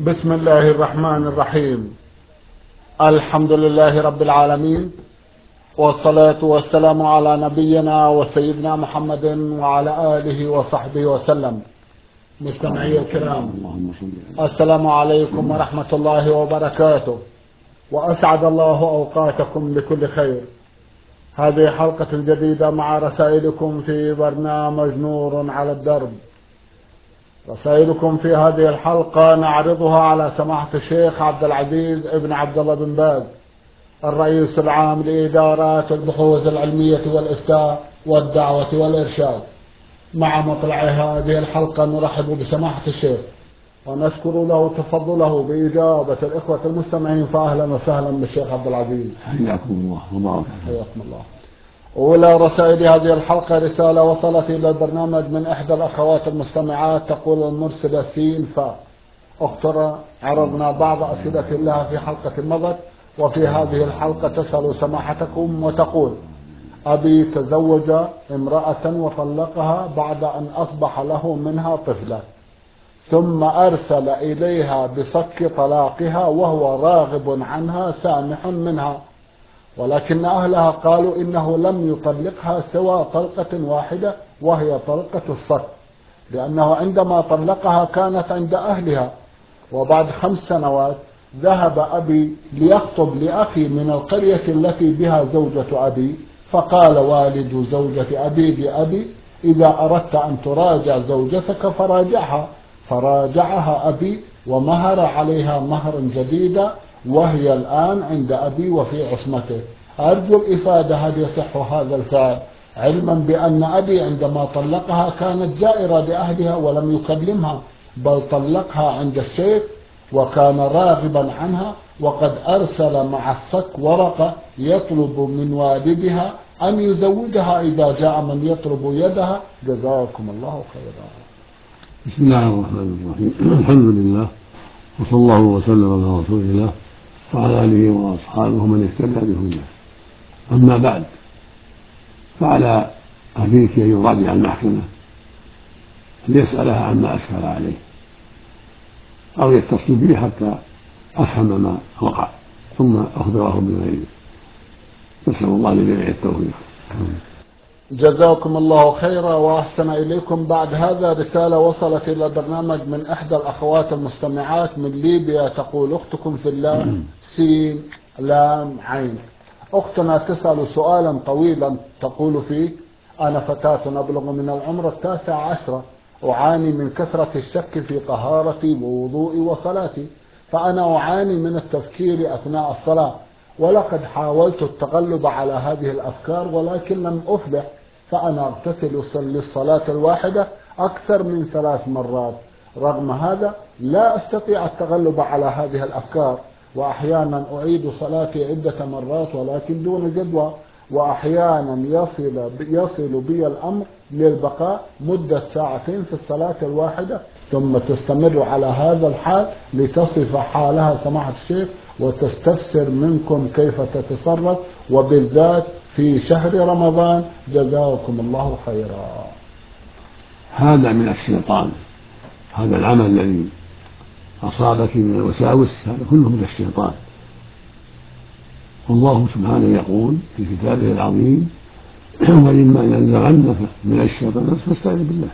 بسم الله الرحمن الرحيم. الحمد لله رب العالمين، والصلاة والسلام على نبينا وسيدنا محمد وعلى آله وصحبه وسلم. مستمعي الكرام، السلام عليكم ورحمة الله وبركاته، وأسعد الله أوقاتكم بكل خير. هذه حلقة جديدة مع رسائلكم في برنامج نور على الدرب. رسائلكم في هذه الحلقة نعرضها على سماحة الشيخ عبد العزيز ابن عبد الله بن باز، الرئيس العام لإدارات البحوث العلمية والإفتاء والدعوة والإرشاد. مع مطلع هذه الحلقة نرحب بسماحة الشيخ ونشكر له تفضله بإجابة الإخوة المستمعين، فأهلا وسهلا بالشيخ عبد العزيز. حياكم الله وبارك حياكم الله. أولى رسائل هذه الحلقة رسالة وصلت إلى البرنامج من إحدى الأخوات المستمعات، تقول المرسلة سين فا: أختنا، عرضنا بعض أسئلة لها في حلقة مضت، وفي هذه الحلقة تسأل سماحتكم وتقول: أبي تزوج امرأة وطلقها بعد أن أصبح له منها طفلة، ثم أرسل إليها بصك طلاقها وهو راغب عنها سامح منها، ولكن أهلها قالوا إنه لم يطلقها سوى طلقة واحدة وهي طلقة الصك، لأنه عندما طلقها كانت عند أهلها. وبعد 5 سنوات ذهب أبي ليخطب لأخي من القرية التي بها زوجة أبي، فقال والد زوجة أبي لأبي: إذا أردت أن تراجع زوجتك فراجعها. فراجعها أبي ومهر عليها مهرا جديدا، وهي الآن عند أبي وفي عصمته. أرجو الإفادة، هل يصح هذا الفعل، علما بأن أبي عندما طلقها كانت زائرة لأهلها ولم يكلمها، بل طلقها عند الشيخ وكان راغبا عنها، وقد أرسل مع الصك ورقة يطلب من والدها أن يزوجها إذا جاء من يطلب يدها. جزاكم الله خيرا. بسم الله الرحمن الرحيم. الحمد لله، وصلى الله وسلم على رسول الله وعلى آله وأصحابه من اهتدى بهداه. أما بعد، فعلى أبيك أن يراجع المحكمة ليسألها عما أشكل عليه، أو يتصل به حتى أفهم ما وقع ثم أخبره بما يريد. نسأل الله لجميع التوفيق. جزاكم الله خيرا وأحسن إليكم. بعد هذا رسالة وصلت إلى البرنامج من إحدى الأخوات المستمعات من ليبيا، تقول: أختكم في الله سين لام عين. أختنا تسأل سؤالا طويلا تقول فيه: أنا فتاة أبلغ من العمر 19، أعاني من كثرة الشك في طهارتي ووضوئي وصلاتي، فأنا أعاني من التفكير أثناء الصلاة، ولقد حاولت التغلب على هذه الأفكار ولكن لم أفلح، فأنا أغتسل للصلاة الواحدة أكثر من 3 مرات. رغم هذا لا أستطيع التغلب على هذه الأفكار، وأحيانا أعيد صلاتي عدة مرات ولكن دون جدوى، وأحيانا يصل بي الأمر للبقاء مدة 2 ساعات في الصلاة الواحدة، ثم تستمر على هذا الحال. لتصف حالها سماحة الشيخ وتستفسر منكم كيف تتصرف، وبالذات في شهر رمضان. جزاكم الله خيرا. هذا من الشيطان، هذا العمل الذي أصابك من الوساوس هذا كله من الشيطان. والله سبحانه يقول في كتابه العظيم: وإما ينزغنك من الشيطان فاستعذ بالله.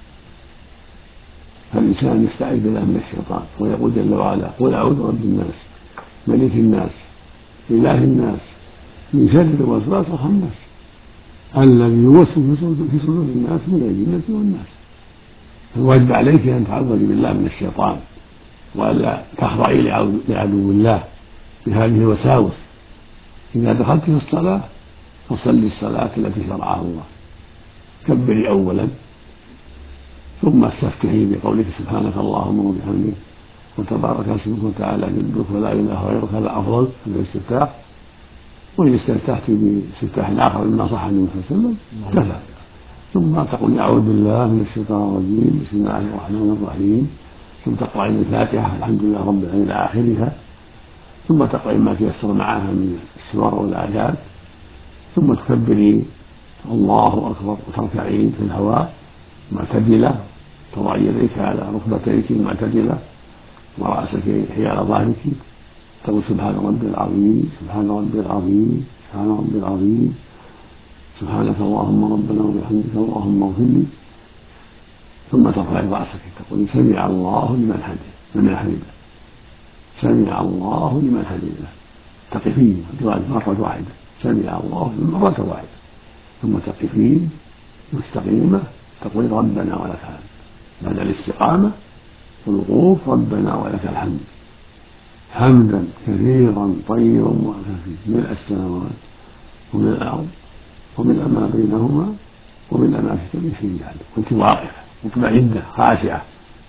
فالإنسان يستعيذ بالله من الشيطان، ويقول جل وعلا: قل أعوذ برب الناس ملك الناس إله الناس من شر الوسواس الخناس الذي يوسوس في صدور الناس من الجنة والناس. الواجب عليك أن تعوذي بالله من الشيطان، وألا تخضعي لعدو الله بهذه الوساوس. إذا دخلت في الصلاة فصلي الصلاة التي شرعها الله، كبري أولا ثم استفتحي بقولك: سبحانك اللهم وبحمدك وتبارك اسمك وتعالى جدك ولا إله غيرك. هذا أفضل من الاستفتاح. وإن استفتحت باستفتاح آخر مما صح عنه صلى الله عليه وسلم كفى. ثم تقول: أعوذ بالله من الشيطان الرجيم، بسم الله الرحمن الرحيم. ثم تقرأين الفاتحة الحمد لله رب العالمين إلى آخرها، ثم تقرأين ما تيسر معها من السور والآيات، ثم تكبري الله أكبر وتركعين في الهواء معتدلة، تضع يديك على ركبتيك معتدلة، ورأسك حيال ظهرك، تقول سبحان ربي العظيم، سبحان ربي العظيم، سبحان ربي العظيم، سبحانك اللهم ربنا وبحمدك اللهم اغفر لي. ثم ترفع رأسك تقول سمع الله لمن حمده، سمع الله لمن حمده، تقفين مرة واحدة، سمع الله مرة واحدة، ثم تقفين مستقيمة تقول ربنا ولك الحمد. بعد الاستقامة والوقوف ربنا ولك الحمد حمدا كثيرا طيبا مباركا فيه، ملء السماوات ومن الأرض ومن ما بينهما ومن ما شئت من شيء بعد. كنت واقفة مطمئنة خاشعة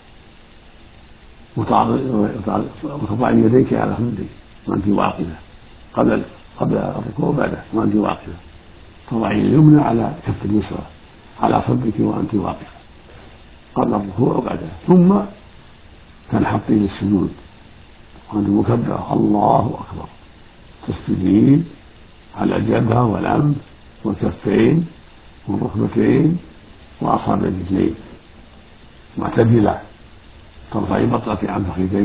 وتضعين يديك على خديك وأنت واقفة قبل الركوع وبعده وأنت واقفة، تضعين اليمنى على كف اليسرى على صدرك وأنت واقفة قبل الركوع وبعده، ثم تنحطين السجود وأنت مكبرة الله أكبر، تسجدين على الجبهة والأنف والكفين والركبتين وأصابع الرجلين معتدلة، ترفعين بطنك عن فخذيك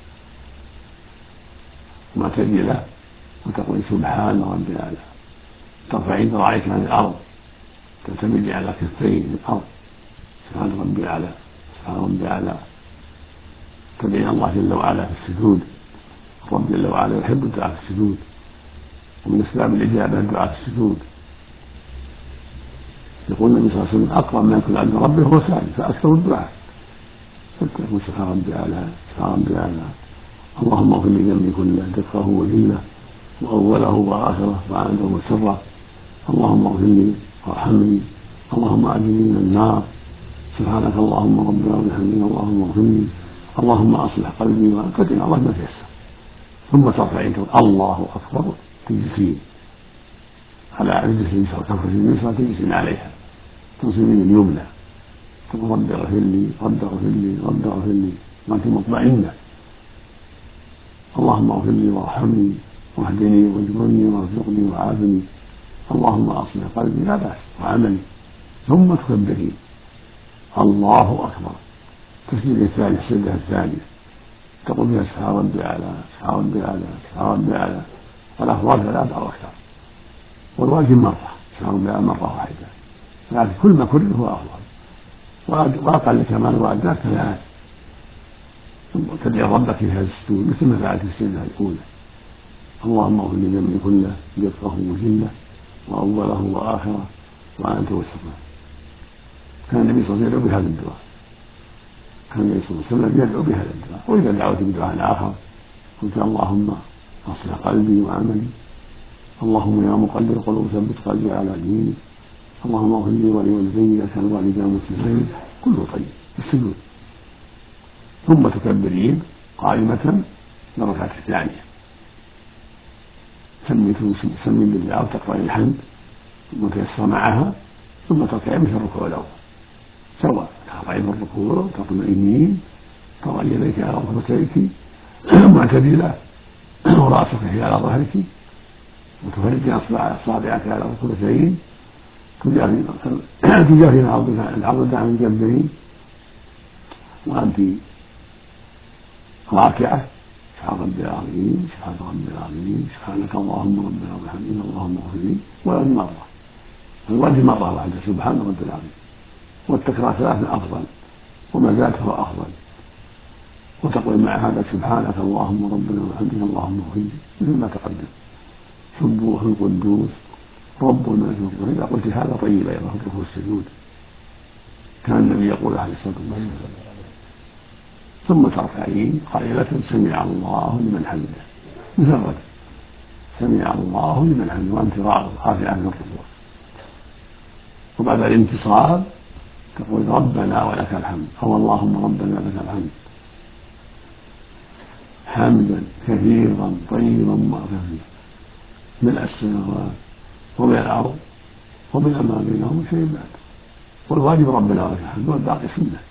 معتدلة وتقول سبحان ربي الأعلى، ترفعين ذراعيك عن الأرض تعتمدي على كفين الأرض، سبحان ربي الأعلى سبحان ربي الأعلى. تدعين الله جل وعلا في السجود، رب جل وعلا يحب الدعاء في السجود، ومن أسباب الإجابة الدعاء في السجود. يقول النبي صلى الله عليه وسلم أقرب ما يكون عند ربه هو ساجد فأكثر الدعاء، فتقول سبحان ربي الأعلى سبحان ربي الأعلى، اللهم اغفر لي ذنبي كله دقه وجله وأوله وآخره وعانده وسره، اللهم اغفر لي وارحمني، اللهم أجرني من النار، سبحانك اللهم ربنا وبحمدك اللهم اغفر لي، اللهم أصلح قلبي وأنقذني الله ما تيسر. ثم ترفعين الله أكبر تجلسين على رجل اليسرى كفة اليسرى تجلسين عليها، تنصبين اليمنى تقول رب اغفر لي رب اغفر لي رب اغفر لي وأنت مطمئنة، اللهم اغفر لي وارحمني واهدني واجبرني وارزقني وعافني، اللهم أصلح قلبي لا بأس وعملي. ثم تكبرين الله أكبر تسجيل الثاني السجدة الثانية تقول فيها سبحان ربي الأعلى سبحان ربي الأعلى سبحان ربي الأعلى، والأفضل ثلاثة أو أكثر، والواجب مرة سبحان ربي الأعلى مرة واحدة، لكن كل ما كرر هو أفضل، وأقل كمال وأدنى ثلاث. ثم تدعي ربك في هذا السجود مثل ما فعلت في السجدة الأولى، اللهم اغفر لي ذنبي كله دقه وجله وأوله وآخره وأنت وسطه. كان النبي صلى الله عليه وسلم يدعو بهذا الدعاء، كان النبي صلى الله عليه وسلم يدعو بهذا الدعاء. وإذا دعوت بدعاء آخر قلت اللهم أصلح قلبي وعملي، اللهم يا مقلب القلوب ثبت قلبي على دينك، اللهم اغفر لي ولوالدي كان والدان مسلمين، كله طيب السجود. ثم تكبرين قائمة للركعة الثانية، تسمي بالله أو تقرأين الحمد ثم تيسر معها، ثم تركعين مثل الركوع الأول سواء، ترفعين الركوع تطمئنين تضعين يديك على ركبتيك معتدلة ورأسك على ظهرك وتفرجين أصابعك على ركبتين تجافين العضد عن الجنبين وأنت راكعة، سبحان ربي العظيم سبحان ربي العظيم سبحانك اللهم ربنا وبحمدك اللهم اغفر لي، والواجب مرة، الواجب مرة واحدة سبحان ربي العظيم، والتكرار ثلاثة أفضل وما زاد فهو أفضل. وتقول مع هذا سبحانك اللهم ربنا وبحمدك اللهم اغفر لي مثل ما تقدم، سبوح القدوس رب الملك والروح. إذا قلت هذا طيب أيضا في الركوع والسجود، كان النبي يقول عليه الصلاة والسلام. ثم ترفعين قائلة سمع الله لمن حمده مجرد سمع الله لمن حمده وأنت رافعة من الركوع. وبعد الانتصاب تقول ربنا ولك الحمد أو اللهم ربنا لك الحمد حمدا كثيرا طيبا مباركا فيه ملء السماوات ومن الأرض ومن ما بينهم شيء بعد، والواجب ربنا ولك الحمد والباقي سنة.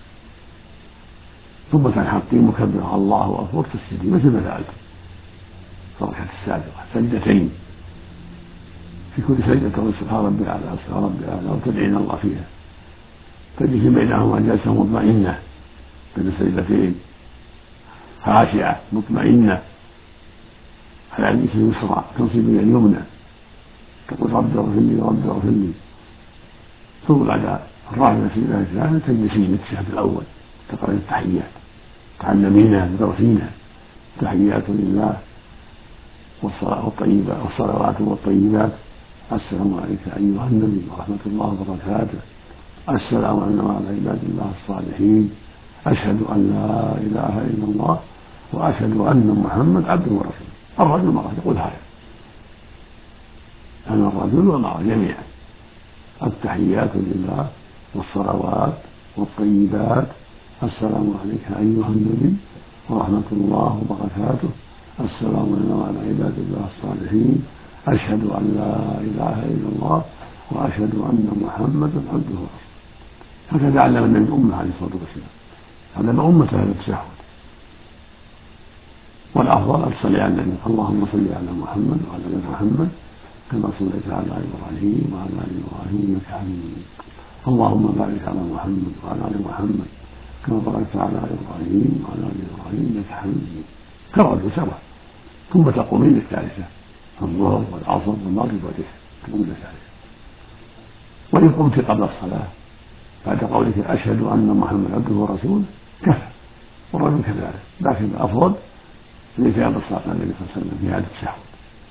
ثم تنحطين مكبرة الله أكبر تسجدين مثل ما فعلت في الركعة السابقة سجدتين، في كل سجدة تقول سبحان ربي الأعلى سبحان ربي الأعلى وتدعين الله فيها، تجلس بينهما جلسة مطمئنة بين السجدتين خاشعة مطمئنة على يدك اليسرى تنصب اليمنى تقول رب اغفر لي رب اغفر لي. ثم بعد الرابعة في الله تعالى تجلسين للتشهد الأول تقرأ التحيات تعلمينها تدرسينها. تحيات لله والصلوات والطيبات السلام عليك أيها النبي ورحمة الله وبركاته السلام علينا وعلى عباد الله الصالحين أشهد أن لا إله إلا الله وأشهد أن محمد عبده ورسوله. الرجل والمرأة يقول هذا أنا الرجل والمرأة جميعا التحيات لله والصلوات والطيبات السلام عليك أيها النبي ورحمة الله وبركاته السلام علينا وعلى عباد الله الصالحين أشهد أن لا إله إلا الله وأشهد أن محمدا عبده ورسوله. هكذا علم النبي أمه عليه الصلاة والسلام علم أمته هذا التشهد. والأفضل أن تصلي على النبي اللهم صل على محمد وعلى آل محمد كما صليت على إبراهيم وعلى آل إبراهيم إنك حميد مجيد اللهم بارك على محمد وعلى آل محمد كما باركت على إبراهيم وعلى آل إبراهيم إنك حميد مجيد. كرروا سوا ثم تقومين للثالثة الظهر والعصر والمغرب والعشاء تقوم للثالثة. وإن قمت قبل الصلاة بعد قولك أشهد أن محمد عبده ورسوله كفى والرجل كذلك، لكن الأفضل الإتيان بالصلاة على النبي صلى الله عليه وسلم في هذا التشهد.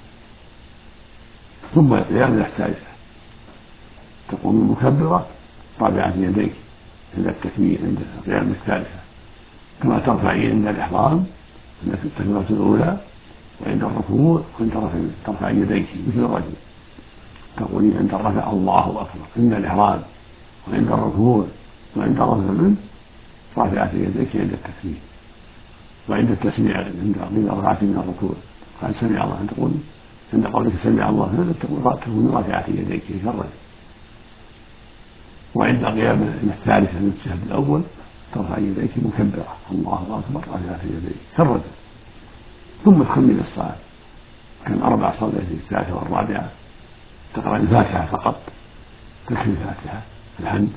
ثم القيام إلى الثالثة تقوم مكبرة رافعة يديك عند التكبير عند القيام الثالثة كما ترفعين عند الإحرام عند التكبيرة الأولى وعند الركوع وعند الرفع ترفع يديك مثل الرجل تقولين عند الرفع الله أكبر عند الإحرام وعند الركوع وعند الرفع منه رافعة يديك عند التكبير وعند التسميع عند رفعت من الركوع قال سمع الله تقول عند قولك سمع الله لمن تكون رافعة يديك كالرجل. وعند قيام الثالثة من التشهد الأول ترفع يديك مكبرة الله أكبر رافعة يديك كالرجل. ثم تكمل الصلاة كان 4 صلوات في الثالثة والرابعة تقرأ الفاتحة فقط تكفي الفاتحة الحمد.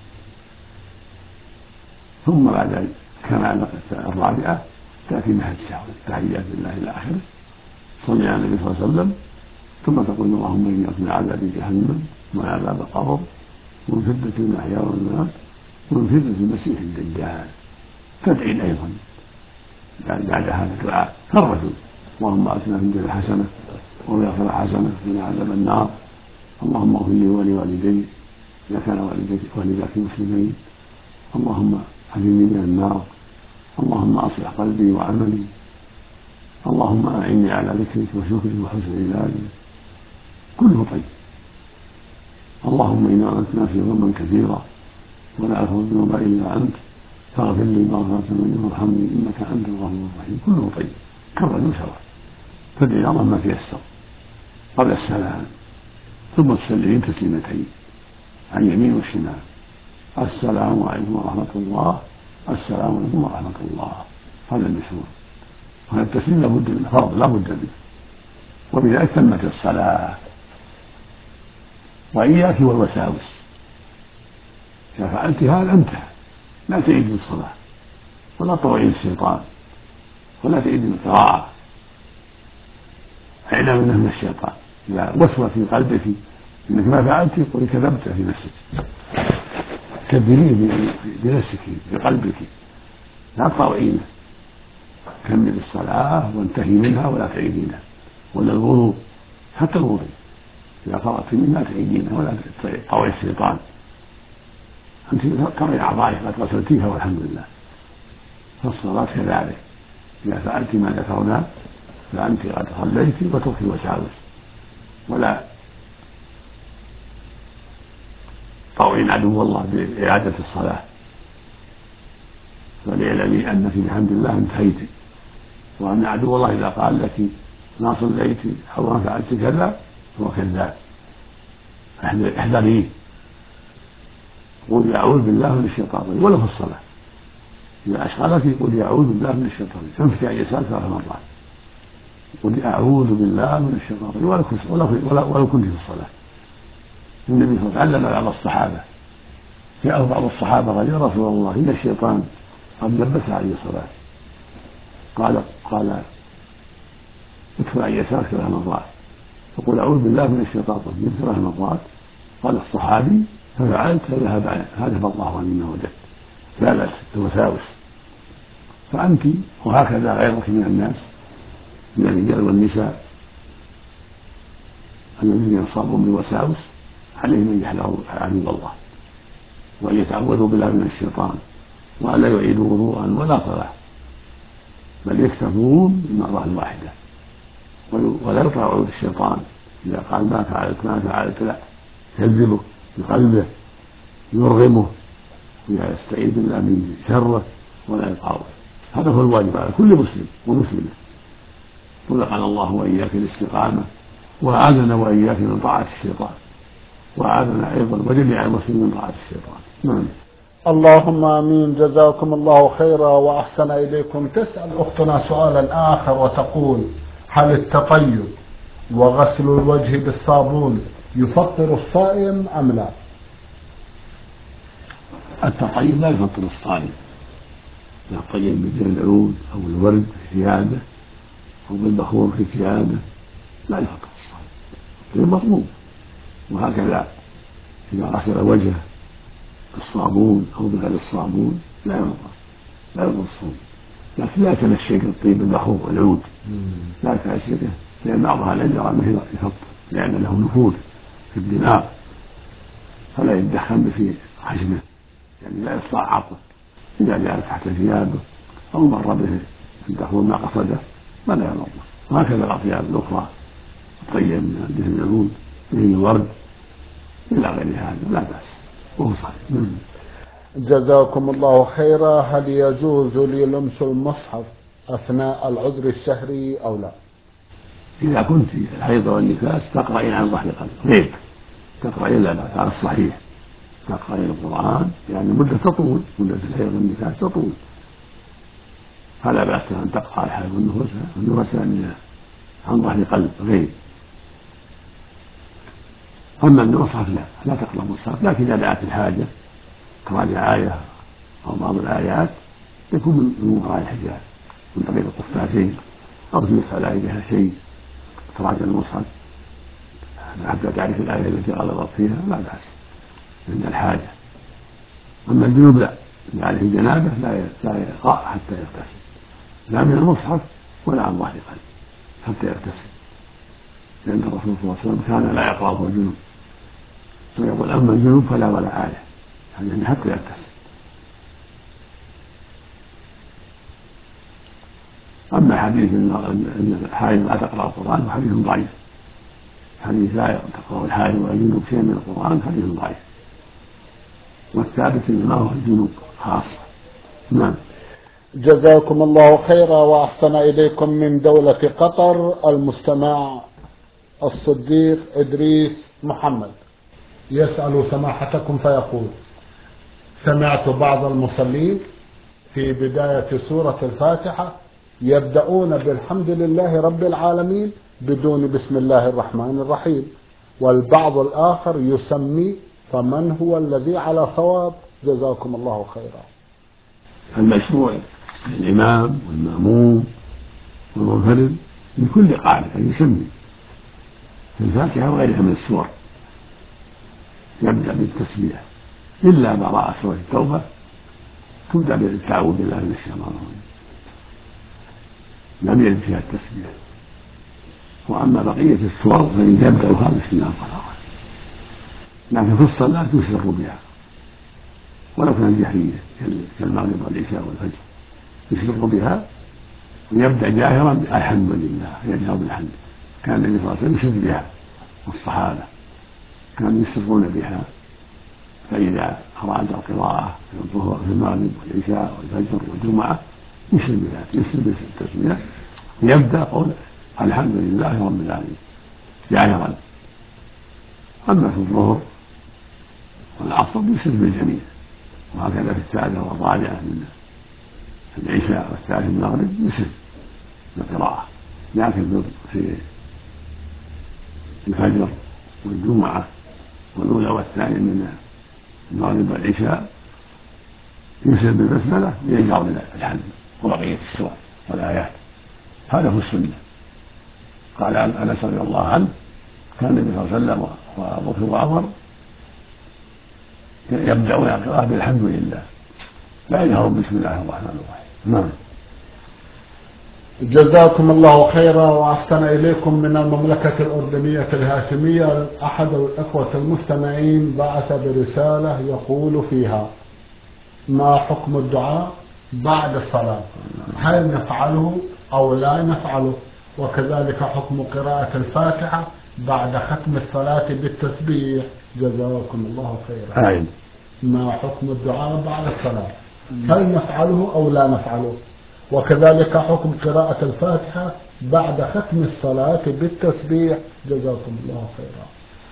ثم بعد كمال الرابعة تأتي مع التشهد تحيات لله إلى آخره صلي على النبي صلى الله عليه وسلم ثم تقول اللهم إني أعوذ من عذاب جهنم ومن عذاب القبر ومن فتنة المحيا والممات ومن فتنة المسيح الدجال. تدعي أيضا بعد هذا الدعاء كالرجل اللهم آتنا في الدنيا حسنة وفي الآخرة حسنة وقنا عذاب النار اللهم اغفر لي ولوالدي إذا كان والداك مسلمين اللهم أجرني من النار اللهم أصلح قلبي وعملي اللهم أعني على ذكرك وشكرك وحسن عبادتك كله طيب. اللهم إنا أردنا في ظلما كثيرا ولا أغفر الذنوب إلا أنت فاغفر لي مغفرة منك وارحمني إنك أنت الغفور الرحيم كله طيب كالرجل سواء. فادعي الله ما تيسر قبل السلام ثم تسلمين تسليمتين عن يمين والشمال السلام عليكم ورحمة الله السلام عليكم ورحمة الله هذا المشهور. وهذا التسليم لابد منه فرض لا بد منه وبذلك تمت الصلاة. وإياك والوساوس إذا فعلت هذا انتهى لا تعيد الصلاة ولا تطوعين الشيطان ولا تعيد القراءة اعلم انه من الشيطان اذا وسوس في قلبك انك ما فعلت يقول كذبت في نفسك كذبيه بنفسك بقلبك لا تطوعينه. كمل الصلاة وانتهي منها ولا تعيدينها. ولا الوضوء حتى الوضوء إذا فرغت منها تعيدينها ولا تطوعي الشيطان. أنت ترى أعضائك قد غسلتيها والحمد لله. فالصلاة كذلك إذا فعلت ما ذكرنا فأنت قد صليت وتركي الوساوس ولا طوعين عدو الله بإعادة الصلاة. فليعلمي أنك بحمد الله انتهيت وأن عدو الله إذا قال لك ما صليت أو ما فعلت كذا هو كذاب احذريه. قل أعوذ بالله من الشيطان الرجيم ولو في الصلاة إذا أشغلك يقول أعوذ بالله من الشيطان الرجيم فامسك عن يسارك 3 مرات قل أعوذ بالله من الشيطان الرجيم ولو كنت في الصلاة. النبي صلى الله عليه وسلم علم بعض الصحابة جاءه بعض الصحابة قال يا رسول الله إن الشيطان قد لبس علي الصلاة قال ادخل عن يسارك 3 مرات، فقل أعوذ بالله من الشيطان الرجيم 3 مرات. قال الصحابي ففعلت فذهب الله عني ما وجدت، لا بأس الوساوس. فأنت وهكذا غيرك من الناس من الرجال والنساء الذين يصابون بالوساوس عليهم أن يحذروا عدو الله وأن يتعوذوا بالله من الشيطان، وأن لا يعيدوا وضوءا ولا صلاة، بل يكتفون بالمرة الواحدة ولا يطاعوا الشيطان إذا قال ما فعلت لا، يكذبه بقلبه يرغمه ويستعيذ بالله من شره ولا يطاعه. هذا هو الواجب على كل مسلم ومسلمة. رزقنا الله وإياك الاستقامة، وأعاذنا وإياك من طاعة الشيطان، وأعاذنا أيضا وجميع المسلمين من طاعة الشيطان. نعم. اللهم آمين. جزاكم الله خيرا وأحسن إليكم. تسأل أختنا سؤالا آخر وتقول: هل التطيب وغسل الوجه بالصابون يفطر الصائم أم لا؟ التطيب لا يفطر الصائم، التطيب بجل العود أو الورد في ثيابه أو بالبخور في ثيابه لا يفطر الصائم، التطيب مطلوب. وهكذا إذا غسل وجهه بالصابون أو بغير الصابون لا يضر الصوم، لكن لا يتمشك الطيب بالبخور والعود، لا يتمشكه، لأن بعضها لا يرى أنه يفطر لأن له نفوذ في الدماغ، فلا يتدخل في حجمه، يعني لا يصاع عطله. إذا جاء تحت ثيابه أو مر به البخور ما قصده فلا يضر. وهكذا الأطياب الأخرى الطيب من دهن العود دهن الورد إلى غير هذا لا بأس وهو صحيح. جزاكم الله خيرا. هل يجوز لي لمس المصحف أثناء العذر الشهري أو لا؟ إذا كنت الحيض والنفاس تقرأين عن ظهر قلب غير تقرأين لا بأس على الصحيح، تقرأين القرآن يعني مدة تطول، مدة الحيض والنفاس تطول، فلا بأس أن تقرأ الحيض والنفاس عن ظهر قلب غير. أما المصحف لا تقرأ المصحف، لكن إذا دعت الحاجة كراجع آية أو بعض الآيات يكون من وراء الحجاب من طريق القفازين أو تمسح على أيديها شيء تراجع المصحف حتى تعرف الآية التي غلطت فيها لا بأس عند الحاجة. أما الجنوب لا، اللي عليه جنابه لا يقرأ حتى يغتسل، لا من المصحف ولا عن ظهر قلب حتى يغتسل، لأن الرسول صلى الله عليه وسلم كان لا يقرأ وهو جنوب، ويقول أما الجنوب فلا ولا آية يعني حتى يغتسل. أما حديث أن الحائض لا تقرأ القرآن فحديث ضعيف، حديث لا تقرأ الحائض والجنوب شيء من القرآن حديث ضعيف، والثابت إنما هو الجنوب خاصة. نعم. جزاكم الله خيرا وأحسن إليكم. من دولة قطر المستمع الصديق إدريس محمد يسأل سماحتكم فيقول: سمعت بعض المصلين في بداية سورة الفاتحة يبدأون بالحمد لله رب العالمين بدون بسم الله الرحمن الرحيم، والبعض الآخر يسمي، فمن هو الذي على صواب؟ جزاكم الله خيرا. المشروع الإمام والمأموم والمنفرد بكل قاعدة أن يسمي في الفاتحة وغيرها من السور، يبدأ بالتسبيح إلا براءة سورة التوبة تبدأ بالتعوذ بالله من الشيطان الرجيم، لم يرد فيها التسبيح. وأما بقية السور فإن يبدأها بسم الله الرحمن الرحيم، لكن في الصلاة يسر بها ولو كانت جهرية كالمغرب والعشاء والفجر، يسر بها ويبدأ جاهرا الحمد لله، يجهر بالحمد. كان النبي صلى الله عليه وسلم يسر بها، والصحابة كانوا يسرون بها، فإذا أراد القراءة في الظهر في المغرب والعشاء والفجر والجمعة يسر بالتسمية، يبدأ قول الحمد لله رب العالمين جاهرا. أما في الظهر والعصر يسر بالجميع، وهكذا في الثالثة والرابعة من العشاء والثالث من المغرب يسر بالقراءة، لكن في الفجر والجمعة والأولى والثانية من المغرب والعشاء يسر بالبسملة ويجهر بالحمد وبقية السور. والآيات. هذا هو السنة. قال عن أنس رضي الله عنه كان النبي صلى الله عليه وسلم وأبو بكر وعمر يبدأون القراءة بالحمد لله لا يجهرون بسم الله الرحمن الرحيم. نعم. جزاكم الله خيرا وأحسن إليكم. من المملكة الأردنية الهاشمية أحد الإخوة المستمعين بعث برسالة يقول فيها: ما حكم الدعاء بعد الصلاة؟ هل نفعله أو لا نفعله؟ وكذلك حكم قراءة الفاتحة بعد ختم الصلاة بالتسبيح؟ جزاكم الله خيرا. ما حكم الدعاء بعد الصلاة؟ هل نفعله أو لا نفعله؟ وكذلك حكم قراءة الفاتحة بعد ختم الصلاة بالتسبيح؟ جزاكم الله خيرا.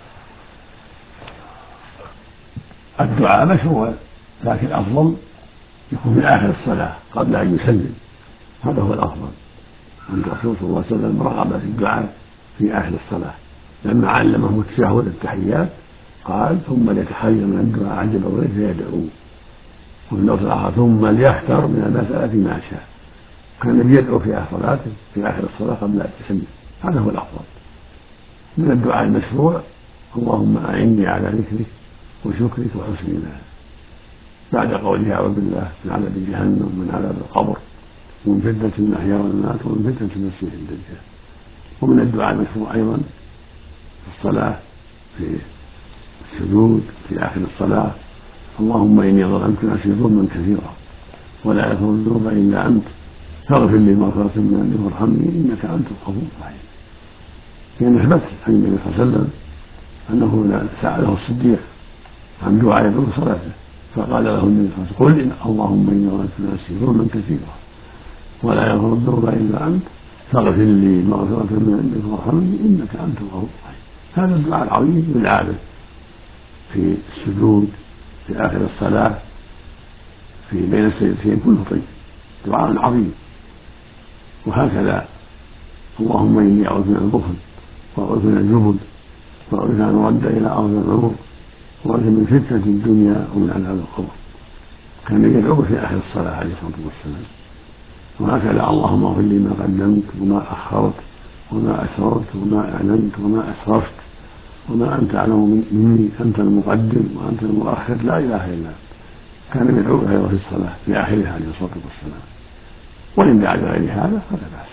الدعاء مشروع، لكن الأفضل يكون في آخر الصلاة قبل أن يسلم، هذا هو الأفضل. الرسول صلى الله عليه وسلم رغب في الدعاء في آخر الصلاة لما علمه التشهد التحيات قال: ثم ليتخير من الدعاء عجب الغيث فيدعوه. وفي اللفظ الآخر: ثم ليختر من المسألة ما شاء. كان يدعو في آخر صلاته في آخر الصلاة قبل أن يسلم، هذا هو الأفضل. من الدعاء المشروع: اللهم أعني على ذكرك وشكرك وحسن عبادتك، بعد قوله: أعوذ بالله من عذاب جهنم ومن عذاب القبر ومن فتنة المحيا والممات ومن فتنة المسيح الدجال. ومن الدعاء المشروع أيضا في الصلاة في السجود في آخر الصلاة: اللهم إني ظلمت نفسي ظلما كثيرا ولا يغفر الذنوب إلا أنت فاغفر لي مغفرة من عندك وارحمني إنك أنت الغفور الرحيم. لأن ثبت عن النبي صلى الله عليه وسلم أنه سأله الصديق عن دعاء يدعو صلاته فقال له النبي صلى الله عليه وسلم: قل اللهم إني ظلمت نفسي ظلما كثيرا ولا يغفر الذنوب إلا أنت فاغفر لي مغفرة من عندك وارحمني إنك أنت الغفور الرحيم. هذا الدعاء العظيم بالعابد في السجود في آخر الصلاة في بين السجدتين كله طيب، دعاء عظيم. وهكذا: اللهم إني أعوذ من البخل وأعوذ من الجبن وأعوذ أن أرد إلى أرض العمر وأعوذ من فتنة الدنيا ومن عذاب القبر. كان يدعو في آخر الصلاة عليه الصلاة والسلام. وهكذا: اللهم اغفر لي ما قدمت وما أخرت وما أسررت وما أعلنت وما أسرفت وما أنت أعلم مني، أنت المقدم وأنت المؤخر لا إله إلا أنت. كان يدعو أيضا في الصلاة في آخرها عليه الصلاة والسلام. وإن دعا بغير هذا فلا بأس.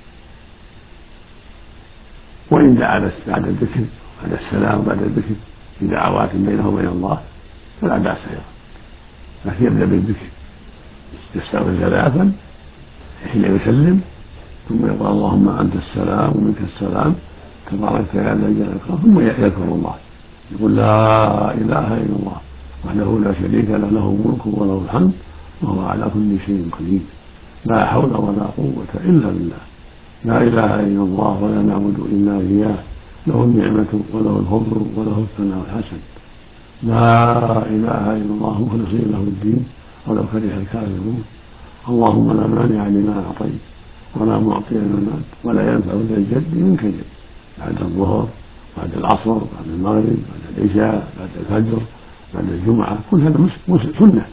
وإن دعا بس بعد الذكر بعد السلام بعد الذكر في دعوات بينه وبين الله فلا بأس أيضا، لكن يبدأ بالذكر، يستغفر ثلاثا حين يسلم ثم يقول: اللهم أنت السلام ومنك السلام تبارك يا ذا الجلال والإكرام، ثم يذكر الله يقول: لا إله إلا الله وحده لا شريك له، له الملك وله الحمد وهو على كل شيء قدير، لا حول ولا قوة إلا بالله، لا إله إلا الله ولا نعبد إلا إياه، له النعمة وله الفضل وله الثناء الحسن، لا إله إلا الله مخلصين له الدين ولو كره الكافرون. اللهم لا مانع لما أعطيت ولا معطي لما منعت ولا ينفع ذا الجد منك الجد. بعد الظهر بعد العصر بعد المغرب بعد العشاء بعد الفجر بعد الجمعة كل هذا سنة.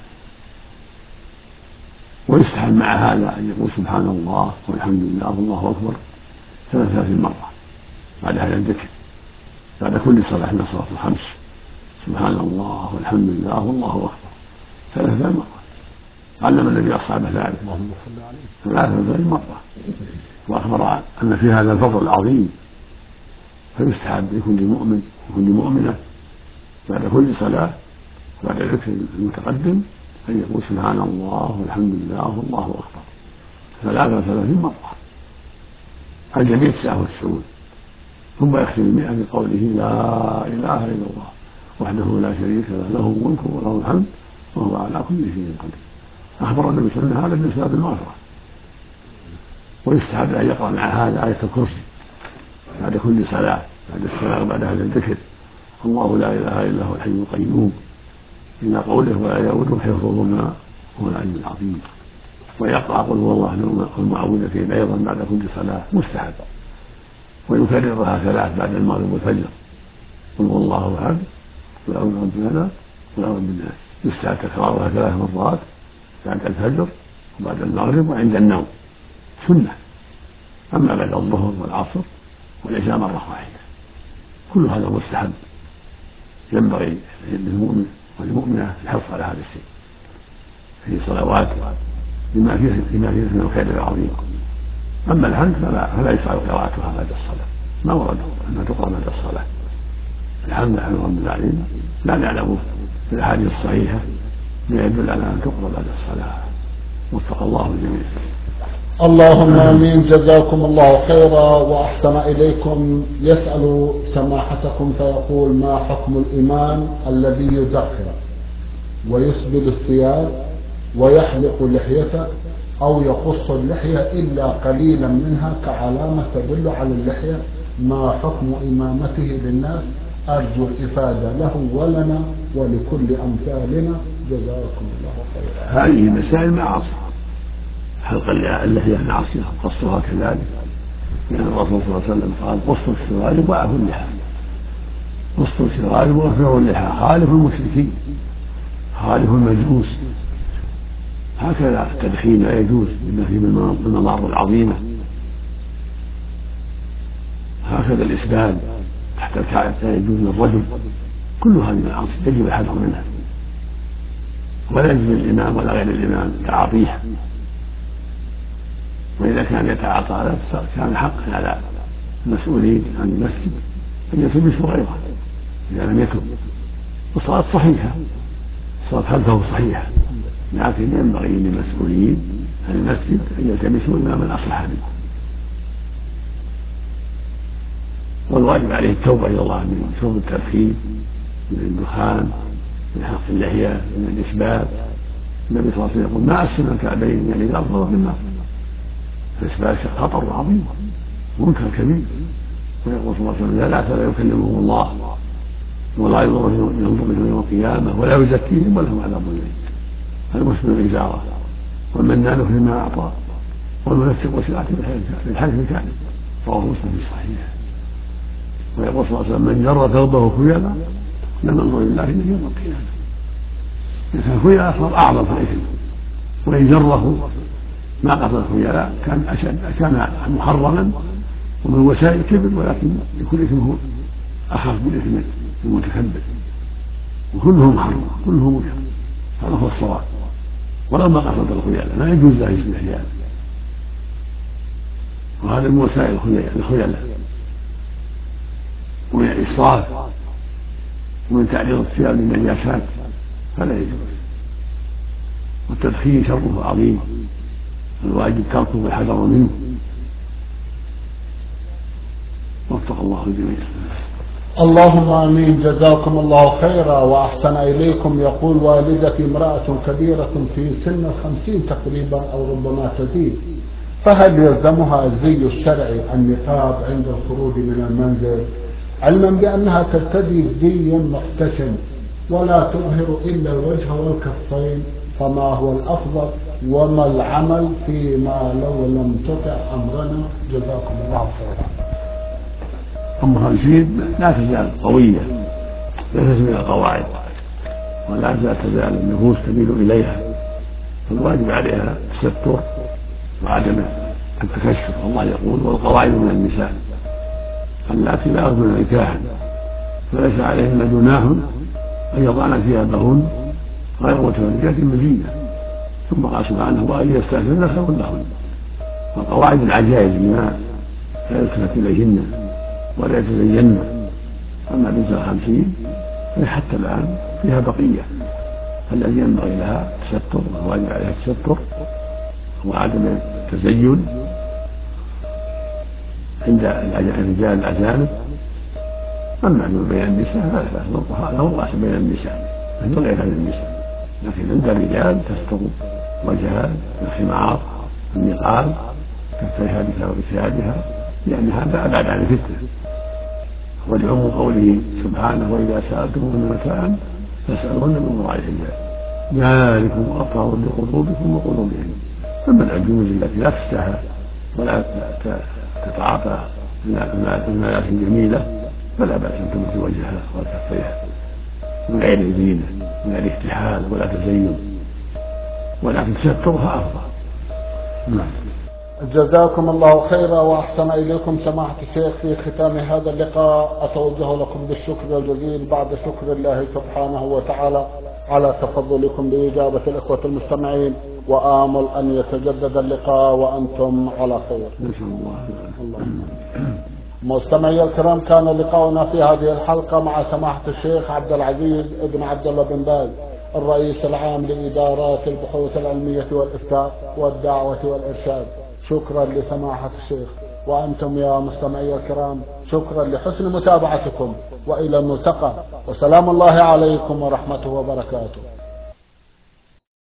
ويستحب مع هذا أن يقول سبحان الله والحمد لله والله أكبر 33 مرة بعد هذا الذكر بعد كل صلاة من الصلاة الخمس: سبحان الله والحمد لله والله أكبر 33 مرة. علم النبي أصحابه ذلك 33 مرة، وأخبر أن في هذا الفضل العظيم. فيستحب لكل مؤمن وكل مؤمنة بعد كل صلاة بعد الذكر المتقدم أن يقول سبحان الله والحمد لله والله أكبر 33 مرة. الجميع 99. ثم يختم 100 بقوله: لا إله إلا الله وحده لا شريك له، له الملك وله الحمد وهو على كل شيء قدير. أخبر النبي صلى الله عليه وسلم هذا بسبب المغفرة. ويستحب أن يقرأ مع هذا آية الكرسي بعد كل صلاة بعد السلام بعد هذا الذكر: الله لا إله إلا هو الحي القيوم، إلى قوله: ولا يؤوده حفظهما وهو العلي العظيم. ويقرأ قل هو الله والمعوذتين أيضا بعد كل صلاة مستحب، ويكررها 3 بعد المغرب والفجر: قل هو الله أحد قل أعوذ برب الفلق قل أعوذ بالناس. يستحب تكرارها 3 مرات بعد الفجر وبعد المغرب وعند النوم سنة. أما بعد الظهر والعصر والعشاء مرة واحدة. كل هذا مستحب، ينبغي للمؤمن والمؤمنة الحرص على هذا الشيء في صلوات لما فيه من الخير العظيم. أما الحمد فلا يشرع قراءتها بعد الصلاة، ما ورد أنها تقرأ بعد الصلاة. الحمد لله رب العالمين لا نعلم في الأحاديث الصحيحة ما يدل على أن تقرأ بعد الصلاة. وفق الله الجميع. اللهم آمين. جزاكم الله خيرا وأحسن إليكم. يسأل سماحتكم فيقول: ما حكم الإمام الذي يدخن ويسبل الثياب ويحلق لحيته أو يقص اللحية إلا قليلا منها كعلامة تدل على اللحية؟ ما حكم إمامته للناس؟ أرجو الإفادة له ولنا ولكل أمثالنا. جزاكم الله خيرا. هذه مسائل معاصي، حلق اللحية معصية، قصها كذلك، لأن الرسول صلى الله عليه وسلم قال: قصوا الشوارب وأعفوا اللحى. قصوا الشوارب وأعفوا اللحى، خالف المشركين، خالف المجوس. هكذا التدخين لا يجوز لما فيه من المضار العظيمة. هكذا الإسبال تحت الكعب لا يجوز للرجل. كل هذه المعاصي يجب الحذر منها، ولا يجوز للإمام ولا غير الإمام تعاطيها. وإذا كان يتعاطى هذا كان حقا على المسؤولين عن المسجد أن يلتمسوا غيره إذا لم يتب. والصلاة صحيحة، الصلاة خلفه صحيحة، لكن ينبغي للمسؤولين عن المسجد أن يلتمسوا إماما أصلح منه. والواجب عليه التوبة إلى الله من شرب التدخين، من الدخان، من حلق اللحية، من الإسباب. النبي صلى الله عليه وسلم يقول: ما أسلم الكعبين يعني إذا أفضل في النار. الإسباب خطر عظيم، منكر كبير. ويقول صلى الله عليه وسلم: لا يكلمهم الله ولا ينظر منهم يوم القيامة ولا يزكيهم ولهم عذاب أليم. المسلم إزارة والمنان فيما أعطى والمنفق وسعته بالحلف الكاذب. رواه مسلم في صحيحه. ويقول صلى الله عليه وسلم: من جر ثوبه خيلا لم ينظر الله إليه يوم القيامة. إذا خيلا صار أعظم في الإثم، وإن جره ما قصد الخيلاء كان محرما ومن وسائل الكبر، ولكن يكون إثمه أخف من إثم المتكبر. وكله محرم، كله منكر. هذا هو الصواب. ولو ما قصد الخيلاء ما يجوز له اسم الحيال، وهذا من وسائل الخيلاء ومن الإسراف ومن تعريض الثياب للنجاسات، فلا يجوز. والتدخين شره عظيم، الواجب تركه والحذر منه. وفق الله الجميع. اللهم آمين. جزاكم الله خيرا وأحسن إليكم. يقول: والدتي امرأة كبيرة في سن 50 تقريبا أو ربما تزيد، فهل يلزمها الزي الشرعي النقاب عند الخروج من المنزل، علما بأنها ترتدي زيا محتشم ولا تظهر إلا الوجه والكفين؟ فما هو الأفضل وما العمل فيما لو لم تطع أمرنا؟ جزاكم الله خيرا. أم 50 لا تزال قوية، ليست من القواعد، ولا تزال النفوس تميل إليها، فالواجب عليها التستر وعدم التكشف. الله يقول: والقواعد من النساء اللاتي لا يرجون نكاحا فليس عليهن جناح أن يضعن ثيابهن غير متبرجات بزينة. ثم قال سبحانه: وأن يستأذن خير لهن. فالقواعد العجائز بما لا يلتفت إليهن ولا يتزين. أما بنت 50 فهي حتى الآن فيها بقية، الذي ينبغي لها التستر، والواجب عليها التستر وعدم التزين عند الرجال الأجانب. أما بين النساء فلا بأس بين النساء مثل غير هذه النساء، لكن عند الرجال تستر وجهها بالخمار، النقاب، كفيها بثيابها، لأن هذا أبعد عن الفتنة. ولعموم قوله سبحانه: وإذا سألتموهن متاعا فاسألوهن من وراء الحجاب ذلكم أطهر لقلوبكم وقلوبهم. أما العجوز التي لا تستحى ولا تتعاطى الملابس الجميلة فلا بأس أن تمس وجهها وكفيها من غير زينة، من غير اكتحال ولا تزين، ولكن تسترها أفضل. جزاكم الله خيرا وأحسن إليكم سماحة الشيخ. في ختام هذا اللقاء أتوجه لكم بالشكر الجزيل بعد شكر الله سبحانه وتعالى على تفضلكم بإجابة الإخوة المستمعين، وآمل أن يتجدد اللقاء وأنتم على خير. مستمعي الكرام، كان لقاؤنا في هذه الحلقة مع سماحة الشيخ عبد العزيز بن عبد الله بن باز، الرئيس العام لإدارات البحوث العلمية والإفتاء والدعوة والإرشاد. شكرا لسماحة الشيخ، وأنتم يا مستمعي الكرام شكرا لحسن متابعتكم، وإلى الملتقى، وسلام الله عليكم ورحمته وبركاته.